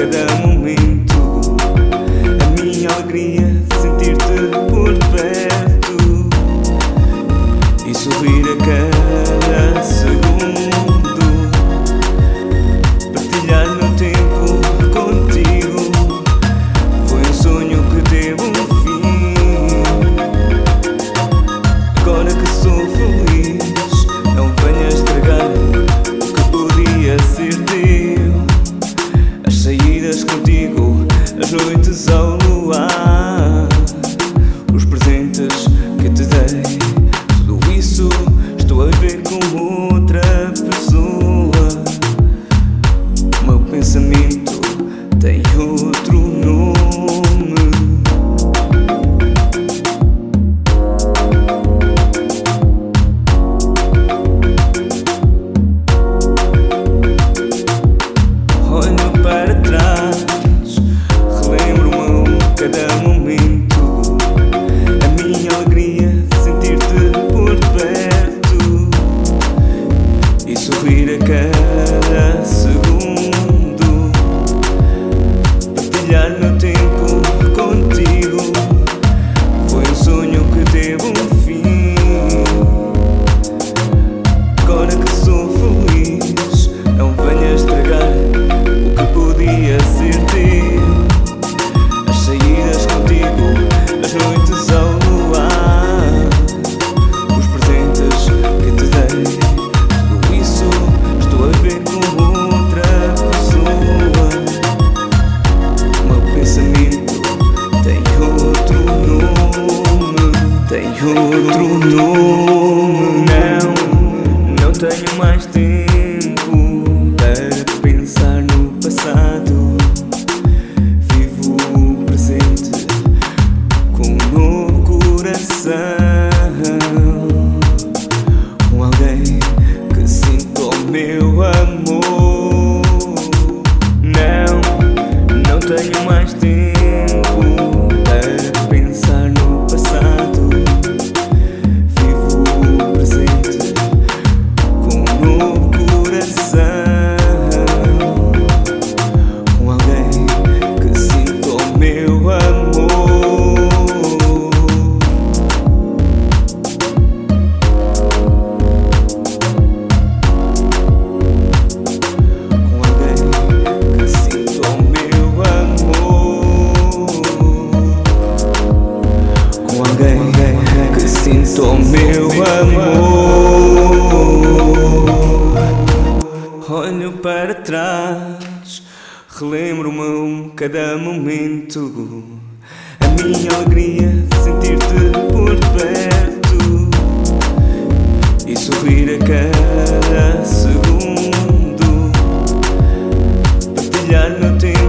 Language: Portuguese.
cada momento. A minha alegria de sentir-te por perto e sorrir a cada segundo. Partilhar meu tempo contigo foi um sonho que teve um fim. Agora que sou feliz, não venhas estragar o que podia ser teu. As saídas contigo, as noites ao luar, os presentes que te dei, tudo isso estou a ver com outra pessoa. O meu pensamento tem outro nome. Olho para trás, relembro-me cada momento. A minha alegria de sentir-te por perto e sorrir a cada segundo. Partilhar meu tempo contigo foi um sonho que teve um fim. Agora que sou feliz, não venhas estragar o que podia ser teu. As saídas contigo, as noites ao luar, os presentes que te dei, tudo isso estou a ver com outra pessoa. O meu pensamento tem outro nome, tem outro nome. Não tenho mais tempo para pensar no passado. Vivo o presente com um novo coração, com alguém que sinta o meu amor. Não tenho mais tempo para pensar no passado. Vivo o presente com um novo coração, com alguém que sinta o meu amor. Com alguém que sinta o meu amor. Com alguém que sinta o meu amor. Olho para trás, relembro-me cada momento. A minha alegria de sentir-te por perto e sorrir a cada segundo. Partilhar meu tempo